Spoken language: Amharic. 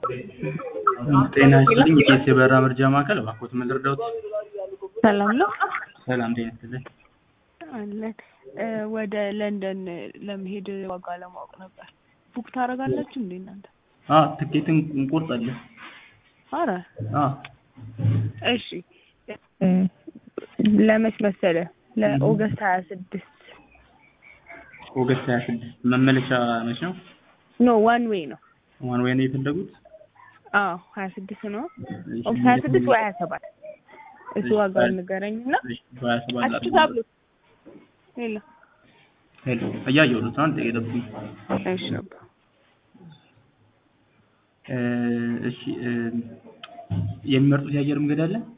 ጤና ይስጥልኝ የኬስ የበረራ መርጃ ማዕከል እባክዎት ምን ልርዳዎት? ሰላም ነው ሰላም ጤና ይስጥልኝ። አለን ወደ ለንደን ለመሄድ ዋጋ ለማወቅ ነበር። ቡክ ታደርጋላችሁ እንዴ እናንተ? ትኬትን እንቆርጣለን። አረ እሺ ለመች መሰለህ? ለኦገስት 26 ኦገስት 26 መመለሻ መች ነው? ኖ ዋን ዌይ ነው። ዋን ዌይ ነው የፈለጉት? 26 ነው። 26 ወይ 27 እሱ ዋጋውን ንገረኝና በ27 ሄሎ እያየሁ ነው። አንድ የደብኝ እሺ አባ እሺ የሚመርጡት የአየር መንገድ አለ?